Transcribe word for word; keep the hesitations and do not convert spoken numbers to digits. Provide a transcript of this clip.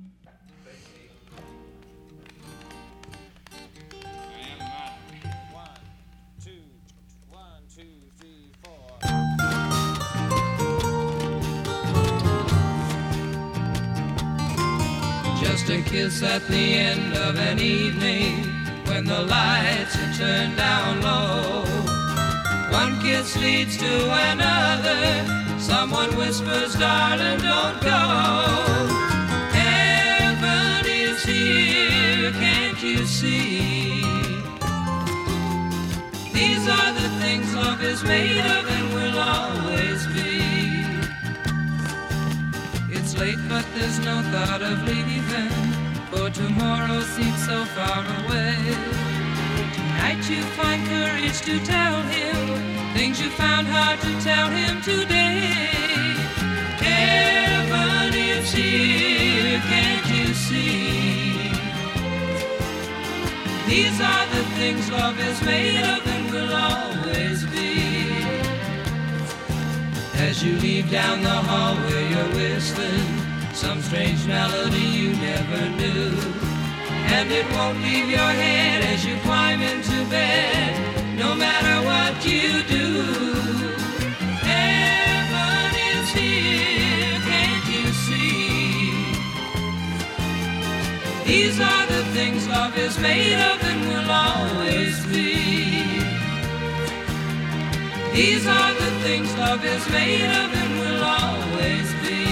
Just a kiss at the end of an evening when the lights are turned down low. One kiss leads to another. Someone whispers, darling, don't go. Heaven is here, can't you see? These are the things love is made of and will always be. It's late, but there's no thought of leaving, for tomorrow seems so far away. Tonight you find courage to tell him things you found hard to tell him today. Heaven is here, can't you see? These are the things love is made of and will always be. As you leave down the hallway, you're whistling some strange melody you never knew, and it won't leave your head as you climb into bed, no matter what you do. Heaven is here, can't you see? These are the things love is made of and will always be. These are the things love is made of and will always be.